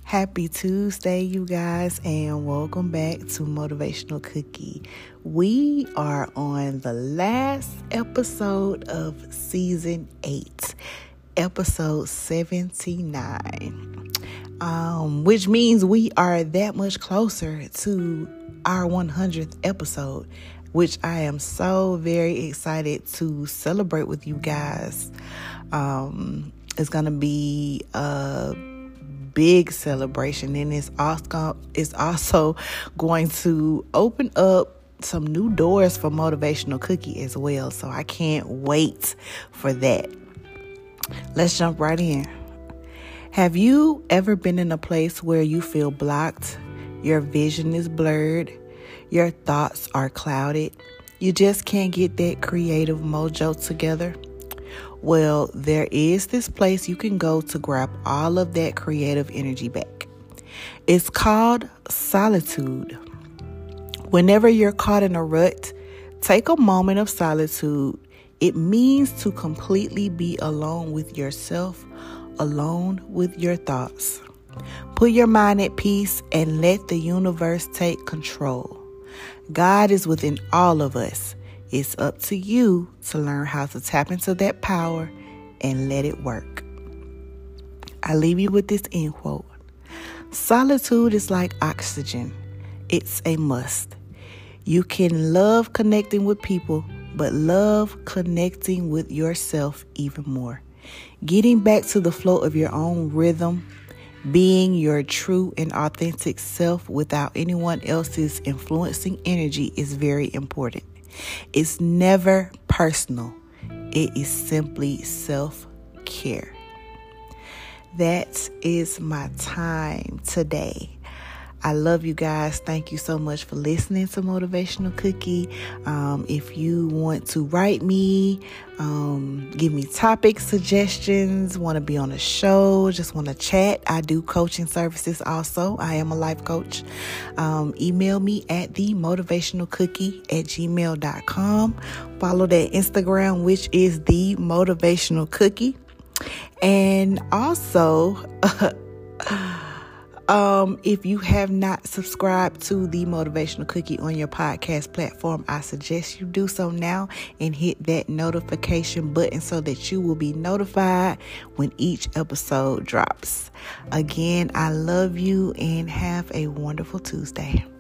Happy Tuesday, you guys, and welcome back to Motivational Cookie. We are on the last episode of season 8, episode 79, which means we are that much closer to our 100th episode, which I am so very excited to celebrate with you guys. It's going to be a big celebration, and it's also going to open up some new doors for Motivational Cookie as well. So I can't wait for that. Let's jump right in. Have you ever been in a place where you feel blocked? Your vision is blurred. Your thoughts are clouded. You just can't get that creative mojo together? Well, there is this place you can go to grab all of that creative energy back. It's called solitude. Whenever you're caught in a rut, take a moment of solitude. It means to completely be alone with yourself, alone with your thoughts. Put your mind at peace and let the universe take control. God is within all of us. It's up to you to learn how to tap into that power and let it work. I leave you with this end quote. Solitude is like oxygen. It's a must. You can love connecting with people, but love connecting with yourself even more. Getting back to the flow of your own rhythm, being your true and authentic self without anyone else's influencing energy is very important. It's never personal. It is simply self-care. That is my time today. I love you guys. Thank you so much for listening to Motivational Cookie. If you want to write me, give me topic suggestions, want to be on a show, just want to chat, I do coaching services also. I am a life coach. Email me at themotivationalcookie@gmail.com. Follow that Instagram, which is The Motivational Cookie. And also, if you have not subscribed to The Motivational Cookie on your podcast platform, I suggest you do so now and hit that notification button so that you will be notified when each episode drops. Again, I love you and have a wonderful Tuesday.